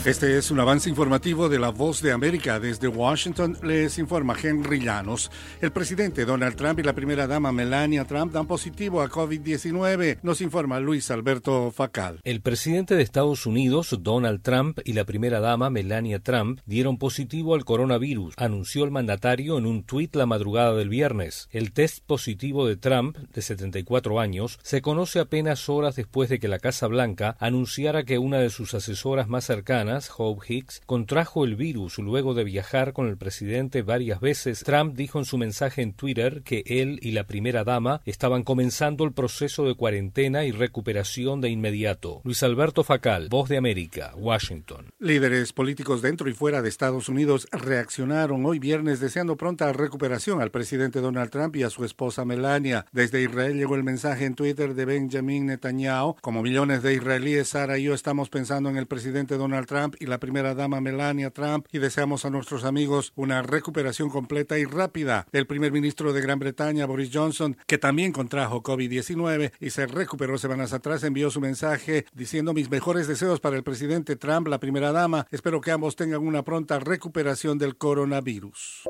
Este es un avance informativo de La Voz de América. Desde Washington les informa Henry Llanos. El presidente Donald Trump y la primera dama Melania Trump dan positivo a COVID-19, nos informa Luis Alberto Facal. El presidente de Estados Unidos, Donald Trump, y la primera dama Melania Trump dieron positivo al coronavirus, anunció el mandatario en un tuit la madrugada del viernes. El test positivo de Trump, de 74 años, se conoce apenas horas después de que la Casa Blanca anunciara que una de sus asesoras más cercanas, Hope Hicks, contrajo el virus luego de viajar con el presidente varias veces. Trump dijo en su mensaje en Twitter que él y la primera dama estaban comenzando el proceso de cuarentena y recuperación de inmediato. Luis Alberto Facal, Voz de América, Washington. Líderes políticos dentro y fuera de Estados Unidos reaccionaron hoy viernes deseando pronta recuperación al presidente Donald Trump y a su esposa Melania. Desde Israel llegó el mensaje en Twitter de Benjamin Netanyahu: como millones de israelíes, Sara y yo estamos pensando en el presidente Donald Trump y la primera dama Melania Trump y deseamos a nuestros amigos una recuperación completa y rápida. El primer ministro de Gran Bretaña, Boris Johnson, que también contrajo COVID-19 y se recuperó semanas atrás, envió su mensaje diciendo: mis mejores deseos para el presidente Trump, la primera dama. Espero que ambos tengan una pronta recuperación del coronavirus.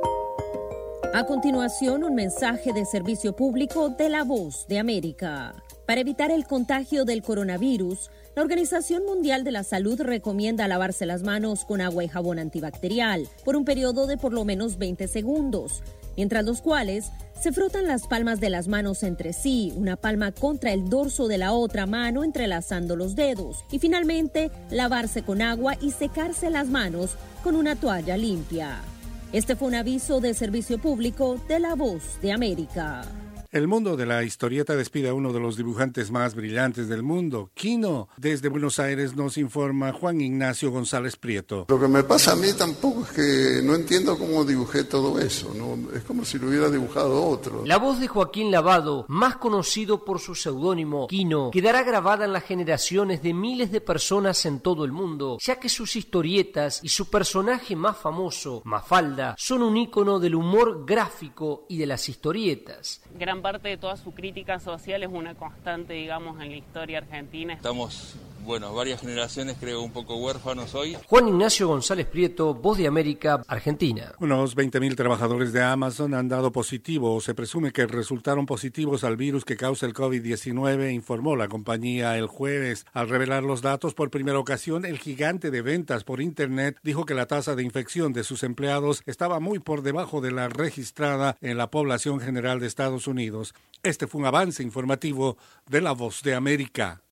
A continuación, un mensaje de servicio público de La Voz de América. Para evitar el contagio del coronavirus, la Organización Mundial de la Salud recomienda lavarse las manos con agua y jabón antibacterial por un periodo de por lo menos 20 segundos, mientras los cuales se frotan las palmas de las manos entre sí, una palma contra el dorso de la otra mano entrelazando los dedos, y finalmente lavarse con agua y secarse las manos con una toalla limpia. Este fue un aviso de servicio público de La Voz de América. El mundo de la historieta despide a uno de los dibujantes más brillantes del mundo, Quino. Desde Buenos Aires nos informa Juan Ignacio González Prieto. Lo que me pasa a mí tampoco es que no entiendo cómo dibujé todo eso, ¿no? Es como si lo hubiera dibujado otro. La voz de Joaquín Lavado, más conocido por su seudónimo Quino, quedará grabada en las generaciones de miles de personas en todo el mundo, ya que sus historietas y su personaje más famoso, Mafalda, son un ícono del humor gráfico y de las historietas. Gran parte de toda su crítica social es una constante, digamos, en la historia argentina. Estamos, varias generaciones, creo, un poco huérfanos hoy. Juan Ignacio González Prieto, Voz de América, Argentina. Unos 20.000 trabajadores de Amazon han dado positivo, o se presume que resultaron positivos al virus que causa el COVID-19, informó la compañía el jueves. Al revelar los datos por primera ocasión, el gigante de ventas por Internet dijo que la tasa de infección de sus empleados estaba muy por debajo de la registrada en la población general de Estados Unidos. Este fue un avance informativo de La Voz de América.